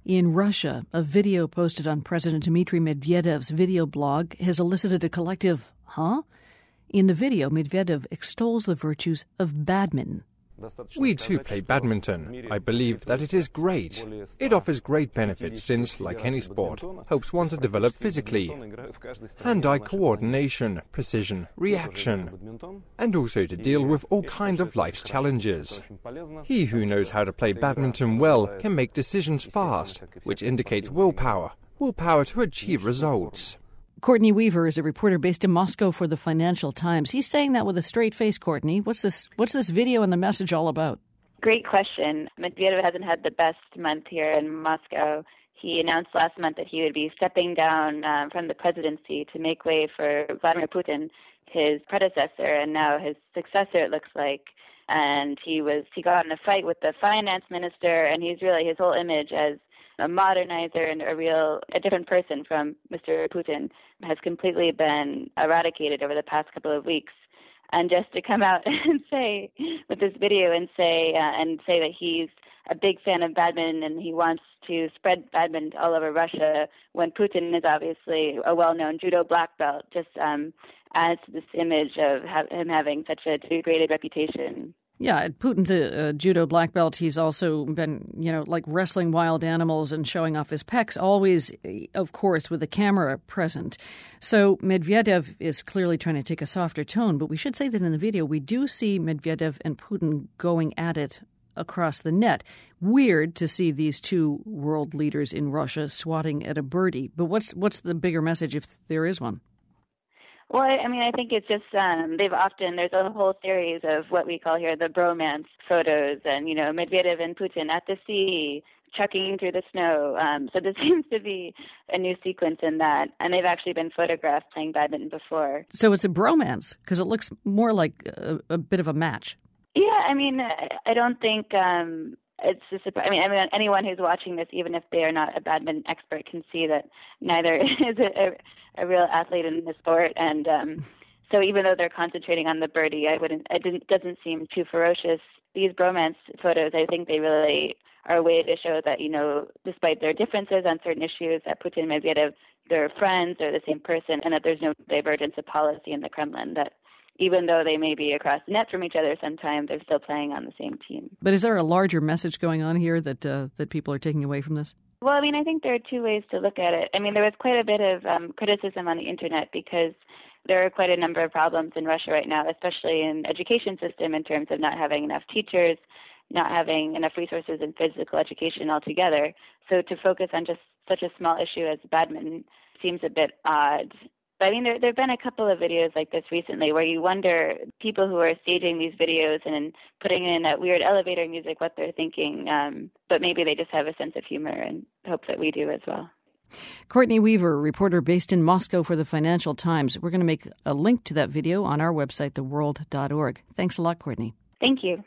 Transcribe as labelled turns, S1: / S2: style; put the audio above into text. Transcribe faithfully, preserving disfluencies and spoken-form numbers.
S1: In Russia, a video posted on President Dmitry Medvedev's video blog has elicited a collective, huh? In the video, Medvedev extols the virtues of badminton.
S2: We too play badminton. I believe that it is great. It offers great benefits since, like any sport, helps one to develop physically. Hand-eye coordination, precision, reaction, and also to deal with all kinds of life's challenges. He who knows how to play badminton well can make decisions fast, which indicates willpower, willpower to achieve results.
S1: Courtney Weaver is a reporter based in Moscow for the Financial Times. He's saying that with a straight face, Courtney. What's this What's this video and the message all about?
S3: Great question. Medvedev hasn't had the best month here in Moscow. He announced last month that he would be stepping down um, from the presidency to make way for Vladimir Putin, his predecessor, and now his successor, it looks like. And he was he got in a fight with the finance minister, and he's really, his whole image as a modernizer and a real, a different person from Mister Putin has completely been eradicated over the past couple of weeks. And just to come out and say, with this video and say, uh, and say that he's a big fan of badminton and he wants to spread badminton all over Russia when Putin is obviously a well-known judo black belt, just um, adds to this image of ha- him having such a degraded reputation.
S1: Yeah, Putin's a, a judo black belt. He's also been, you know, like wrestling wild animals and showing off his pecs, always, of course, with the camera present. So Medvedev is clearly trying to take a softer tone, but we should say that in the video we do see Medvedev and Putin going at it across the net. Weird to see these two world leaders in Russia swatting at a birdie. But what's what's the bigger message, if there is one?
S3: Well, I mean, I think it's just um, they've often, there's a whole series of what we call here the bromance photos and, you know, Medvedev and Putin at the sea, trucking through the snow. Um, so there seems to be a new sequence in that. And they've actually been photographed playing badminton before.
S1: So it's a bromance because it looks more like a, a bit of a match.
S3: Yeah, I mean, I don't think um, it's just, I mean, I mean, anyone who's watching this, even if they are not a badminton expert, can see that neither is a, a a real athlete in the sport, and um, so even though they're concentrating on the birdie, I wouldn't. It didn't, doesn't seem too ferocious. These bromance photos, I think they really are a way to show that, you know, despite their differences on certain issues, that Putin and Medvedev, they're friends, they're the same person, and that there's no divergence of policy in the Kremlin. That even though they may be across the net from each other sometimes, they're still playing on the same team.
S1: But is there a larger message going on here that uh, that people are taking away from this?
S3: Well, I mean, I think there are two ways to look at it. I mean, there was quite a bit of um, criticism on the internet because there are quite a number of problems in Russia right now, especially in the education system in terms of not having enough teachers, not having enough resources in physical education altogether. So to focus on just such a small issue as badminton seems a bit odd. But I mean, there there have been a couple of videos like this recently where you wonder, people who are staging these videos and putting in that weird elevator music, what they're thinking. Um, but maybe they just have a sense of humor and hope that we do as well.
S1: Courtney Weaver, reporter based in Moscow for the Financial Times. We're going to make a link to that video on our website, the world dot org. Thanks a lot, Courtney.
S3: Thank you.